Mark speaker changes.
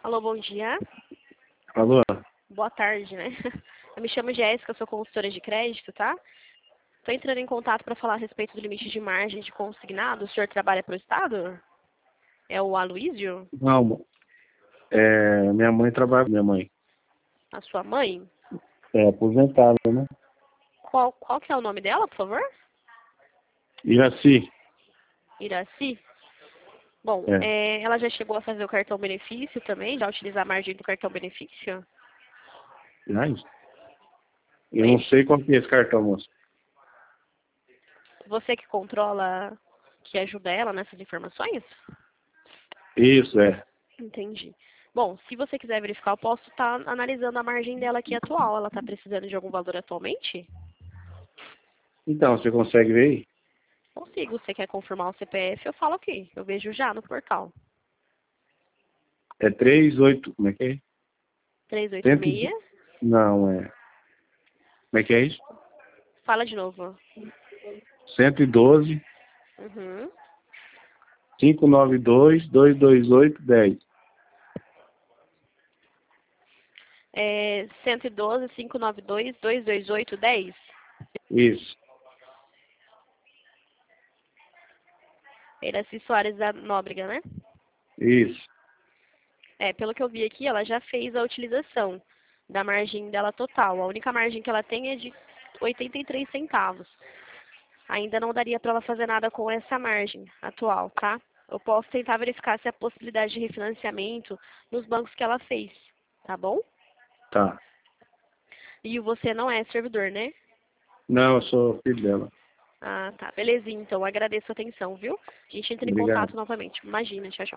Speaker 1: Alô, bom dia.
Speaker 2: Alô?
Speaker 1: Boa tarde, né? Eu me chamo Jéssica, sou consultora de crédito, tá? Estou entrando em contato para falar a respeito do limite de margem de consignado. O senhor trabalha para o Estado? É o Aloísio?
Speaker 2: Não, minha mãe trabalha, minha mãe
Speaker 1: A sua mãe?
Speaker 2: é aposentada, né?
Speaker 1: Qual que é o nome dela, por favor?
Speaker 2: Iraci,
Speaker 1: Iraci? Bom,
Speaker 2: é.
Speaker 1: ela já chegou a fazer o cartão benefício também? Já utilizar a margem do cartão benefício?
Speaker 2: Ai, eu não
Speaker 1: Oi?
Speaker 2: sei qual que é esse cartão, moço.
Speaker 1: Você que controla, que ajuda ela nessas informações?
Speaker 2: Isso, é.
Speaker 1: Entendi. Bom, se você quiser verificar, eu posso estar analisando a margem dela aqui atual. Ela está precisando de algum valor atualmente?
Speaker 2: Então, você consegue ver aí?
Speaker 1: Consigo. Você quer confirmar o CPF? Eu falo aqui. Eu vejo já no portal.
Speaker 2: É 38, como é que é?
Speaker 1: 386.
Speaker 2: Não, é. Como é que é isso?
Speaker 1: Fala de novo.
Speaker 2: 112,
Speaker 1: Uhum.
Speaker 2: 592, 228, 10.
Speaker 1: 112, 592, 228, 10.
Speaker 2: Isso,
Speaker 1: Iraci Soares da Nóbrega, né?
Speaker 2: isso.
Speaker 1: Pelo que eu vi aqui, ela já fez a utilização da margem dela total. A única margem que ela tem é de 83 centavos. Ainda não daria para ela fazer nada com essa margem atual, tá? Eu posso tentar verificar se há possibilidade de refinanciamento nos bancos que ela fez, tá bom?
Speaker 2: Tá.
Speaker 1: E você não é servidor, né?
Speaker 2: Não, eu sou filho dela.
Speaker 1: Ah, tá. Belezinha, então. Agradeço a atenção, viu? A gente entra em
Speaker 2: Obrigado.
Speaker 1: contato novamente. Imagina, tchau, tchau.